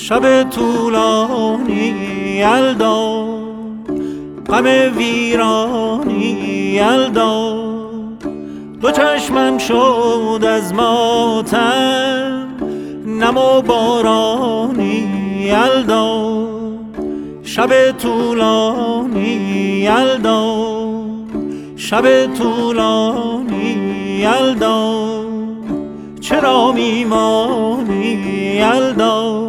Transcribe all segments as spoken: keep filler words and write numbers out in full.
شب طولانی یلدا، غم ویرانی یلدا، دو چشمم شد از ماتم نم و بارانی یلدا، شب طولانی یلدا، شب طولانی یلدا، چرا میمانی یلدا؟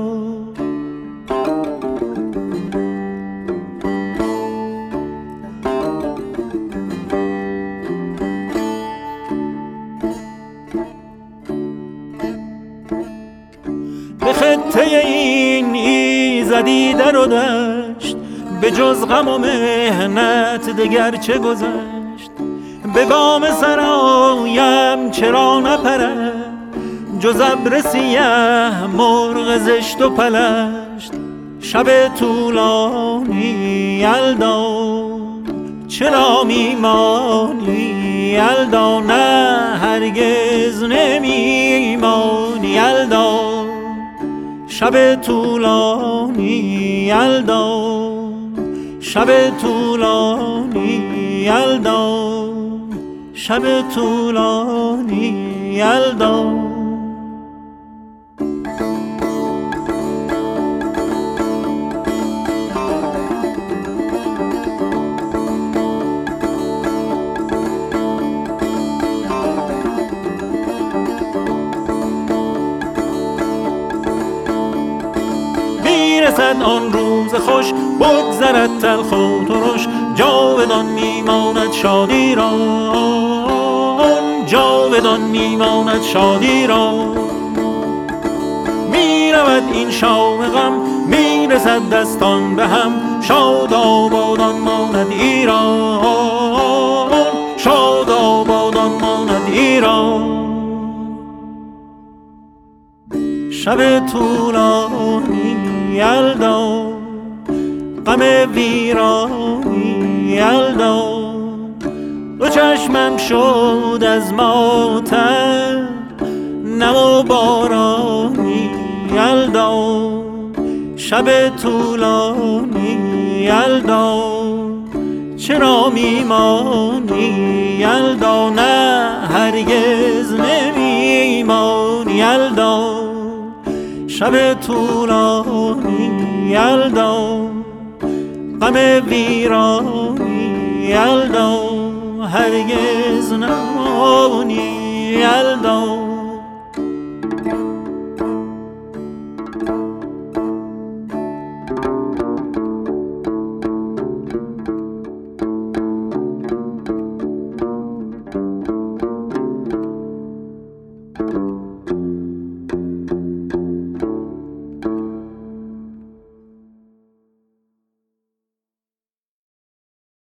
به خطه این ایزدی در و دشت، به جز غم و مهنت دگر چه گذشت؟ به بام سرایم چرا نپرد جز ابر سیه مرغ زشت و پلشت؟ شب طولانی یلدا، چرا میمانی یلدا؟ نه هرگز نمیمانی یلدا، شب طولانی یلدا، شب طولانی یلدا، شب طولانی یلدا. میرسد آن روز خوش، بگذرد تلخ و ترش، جاودان میماند شادی را، جاودان میماند شادی را. میرود این شام غم، میرسد دستان به هم، شاد آبادان ماند ایران، شاد آبادان ماند ایران. شب طولانی یلدا، غم ویرانی یلدا، دو چشمم شد از ماتم نم و بارانی یلدا، شب طولانی یلدا، چرا میمانی یلدا؟ نه هرگز نمیمانی یلدا، شب طولانی یلدا، غم ویرانی یلدا، هرگز نمانی یلدا.